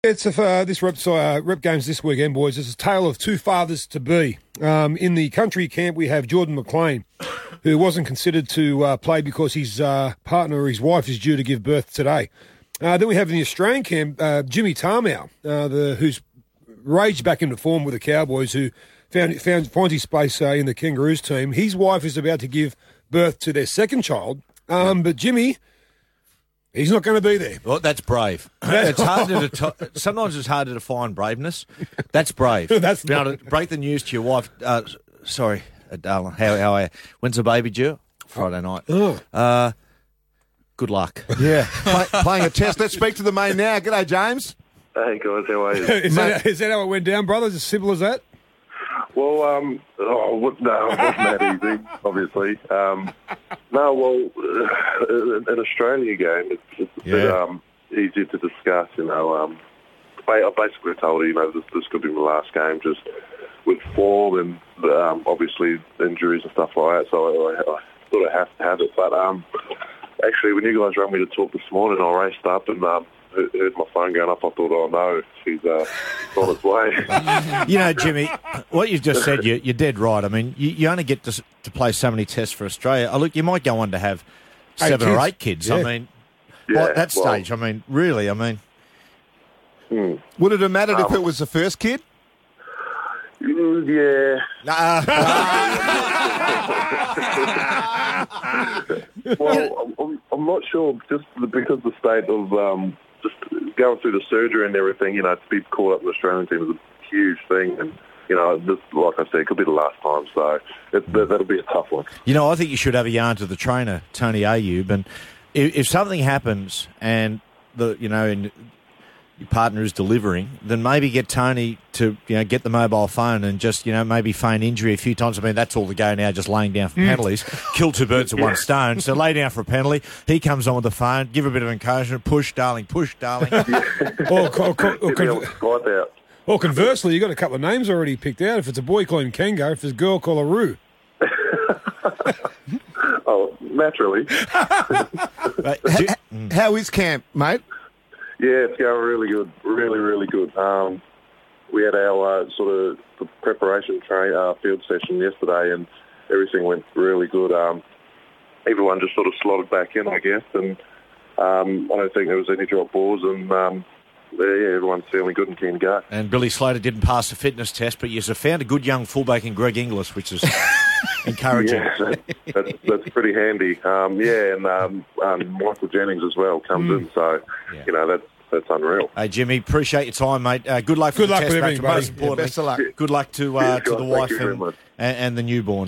It's this rep games this weekend, boys. It's a tale of two fathers to be. In the country camp, we have Jordan McLean, who wasn't considered to play because his partner or his wife is due to give birth today. Then we have in the Australian camp Jimmy Tarmow, who's raged back into form with the Cowboys, who finds his space in the Kangaroos team. His wife is about to give birth to their second child, but Jimmy, he's not going to be there. Well, that's brave. It's harder to sometimes it's harder to find braveness. That's brave. That's be able to break the news to your wife. Sorry, darling. How are you? When's the baby due? Friday night. Good luck. Yeah, playing a test. Let's speak to the main now. G'day, James. Hey guys, how are you? Is that how it went down, brothers? As simple as that? Well, no, it wasn't that easy, obviously. An Australia game, it's a bit easier to discuss, I basically told her, this could be my last game, just with form and obviously injuries and stuff like that, so I thought I have to have it. But actually, when you guys rang me to talk this morning, I raced up and heard my phone going up. I thought, oh no, she's on its way. Jimmy, what you've just said, you're dead right. I mean, you only get to play so many tests for Australia. Look, you might go on to have 7 or 8 kids. Yeah. I mean, at that stage, really. Would it have mattered if it was the first kid? Yeah. Well, I'm not sure, just because the state of just going through the surgery and everything, to be caught up in the Australian team is a huge thing. And, this, like I said, it could be the last time. So that'll be a tough one. I think you should have a yarn to the trainer, Tony Ayub. And if something happens and, and your partner is delivering, then maybe get Tony to, get the mobile phone and just, maybe feign injury a few times. I mean, that's all the go now, just laying down for penalties. Kill 2 birds with one stone. So lay down for a penalty. He comes on with the phone, give a bit of encouragement. Push, darling, push, darling. Or conversely, you've got a couple of names already picked out. If it's a boy, call him Kango. If it's a girl, call her Roo. Oh, naturally. How is camp, mate? Yeah, it's going really good, really, really good. We had our sort of preparation field session yesterday, and everything went really good. Everyone just sort of slotted back in, I guess, and I don't think there was any drop balls, and everyone's feeling good and keen to go. And Billy Slater didn't pass the fitness test, but you found a good young fullback in Greg Inglis, which is encouraging. Yeah, that's pretty handy. And Michael Jennings as well comes in, so that's unreal. Hey Jimmy, appreciate your time, mate. Good luck for the test match. Most importantly, best of luck. Good luck to the wife and the newborn.